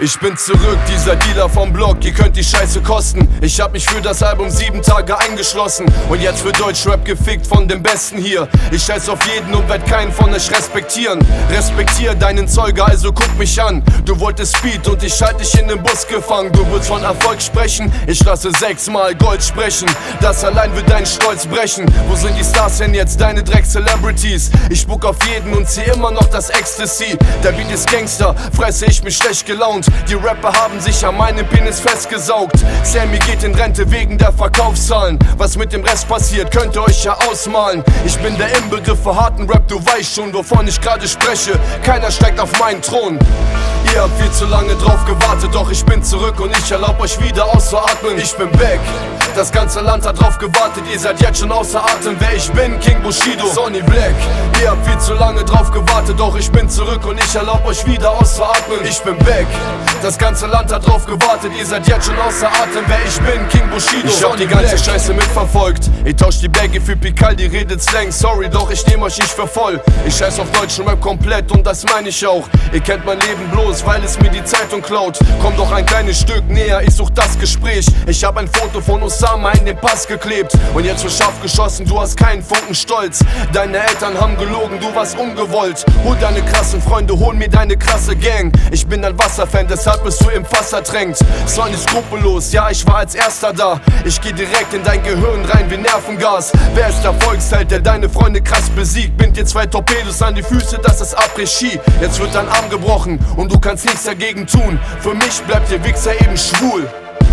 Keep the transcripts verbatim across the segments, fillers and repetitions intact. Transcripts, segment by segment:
Ich bin zurück, dieser Dealer vom Block, ihr könnt die Scheiße kosten. Ich hab mich für das Album sieben Tage eingeschlossen und jetzt wird Deutschrap gefickt von dem Besten hier. Ich scheiß auf jeden und werd keinen von euch respektieren. Respektier deinen Zeuge, also guck mich an. Du wolltest Speed und ich halt dich in den Bus gefangen. Du willst von Erfolg sprechen, ich lasse sechsmal Gold sprechen. Das allein wird deinen Stolz brechen. Wo sind die Stars denn jetzt, deine Dreck-Celebrities? Ich spuck auf jeden und zieh immer noch das Ecstasy. Der Beat ist Gangster, fresse ich mich schlecht gelaunt. Die Rapper haben sich an meinem Penis festgesaugt. Sammy geht in Rente wegen der Verkaufszahlen. Was mit dem Rest passiert, könnt ihr euch ja ausmalen. Ich bin der Inbegriff für harten Rap, du weißt schon, wovon ich gerade spreche. Keiner steigt auf meinen Thron. Ihr habt viel zu lange drauf gewartet, doch ich bin zurück und ich erlaub euch wieder auszuatmen. Ich bin back, das ganze Land hat drauf gewartet, ihr seid jetzt schon außer Atem. Wer ich bin, King Bushido, Sonny Black. Ihr habt viel zu lange drauf gewartet, doch ich bin zurück und ich erlaub euch wieder auszuatmen. Ich bin back, das ganze Land hat drauf gewartet, ihr seid jetzt schon außer Atem. Wer ich bin, King Bushido, ich hab die ganze Scheiße mitverfolgt. Ich tausch die Baggy für Pikal, die redet Slang. Sorry, doch ich nehm euch nicht für voll. Ich scheiß auf deutschen Rap komplett und das meine ich auch. Ihr kennt mein Leben bloß, weil es mir die Zeitung klaut. Komm doch ein kleines Stück näher, ich such das Gespräch. Ich hab ein Foto von Osama in den Pass geklebt und jetzt wird scharf geschossen, du hast keinen Funken Stolz. Deine Eltern haben gelogen, du warst ungewollt. Hol deine krassen Freunde, hol mir deine krasse Gang. Ich bin ein Wasserfan, deshalb bist du im Fass ertränkt. Sonny skrupellos, ja ich war als erster da. Ich geh direkt in dein Gehirn rein wie Nervengas. Wer ist der Volksheld, der deine Freunde krass besiegt? Bind dir zwei Torpedos an die Füße, das ist Après-Ski. Jetzt wird dein Arm gebrochen und du kannst nichts dagegen tun. Für mich bleibt ihr Wichser eben schwul.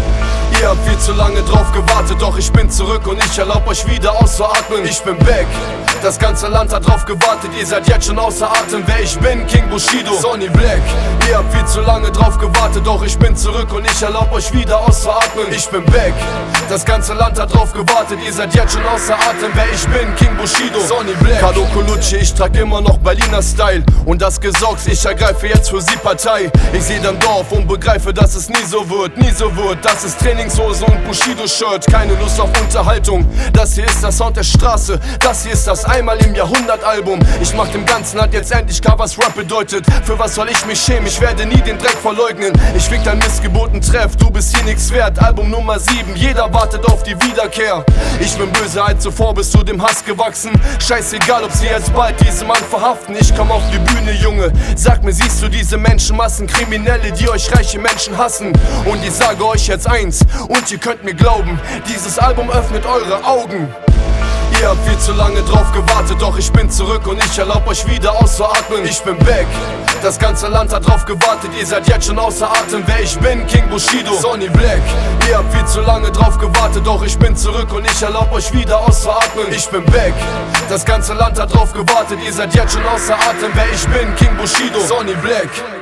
Ihr habt viel zu lange drauf gewartet, doch ich bin zurück und ich erlaub euch wieder auszuatmen. Ich bin back, das ganze Land hat drauf gewartet, ihr seid jetzt schon außer Atem. Wer ich bin, King Bushido, Sonny Black. Ihr habt viel zu lange drauf gewartet, doch ich bin zurück und ich erlaub euch wieder auszuatmen. Ich bin back, das ganze Land hat drauf gewartet, ihr seid jetzt schon außer Atem. Wer ich bin, King Bushido, Sonny Black. Carlo Colucci, ich trag immer noch Berliner Style und das Gesocks, ich ergreife jetzt für sie Partei. Ich seh dein Dorf und begreife, dass es nie so wird, nie so wird. Das ist Trainingshose und Bushido-Shirt, keine Lust auf Unterhaltung. Das hier ist der Sound der Straße, das hier ist das einmal im Jahrhundert-Album. Ich mach dem ganzen Land jetzt endlich klar, was Rap bedeutet. Für was soll ich mich schämen, ich werde nie den Dreck verleugnen. Ich fick dein missgeboten Treff, du bist hier nix wert. Album Nummer sieben, jeder wartet auf die Wiederkehr. Ich bin böser als zuvor, bist du dem Hass gewachsen. Scheißegal, ob sie jetzt bald diesen Mann verhaften. Ich komm auf die Bühne, Junge, sag mir, siehst du diese Menschenmassen? Kriminelle, die euch reiche Menschen hassen. Und ich sage euch jetzt eins, und ihr könnt mir glauben, dieses Album öffnet eure Augen. Ihr habt viel zu lange drauf gewartet, doch ich bin zurück und ich erlaub euch wieder auszuatmen. Ich bin back, das ganze Land hat drauf gewartet, ihr seid jetzt schon außer Atem. Wer ich bin, King Bushido, Sonny Black. Ihr habt viel zu lange drauf gewartet, doch ich bin zurück und ich erlaub euch wieder auszuatmen. Ich bin back, das ganze Land hat drauf gewartet, ihr seid jetzt schon außer Atem. Wer ich bin, King Bushido, Sonny Black.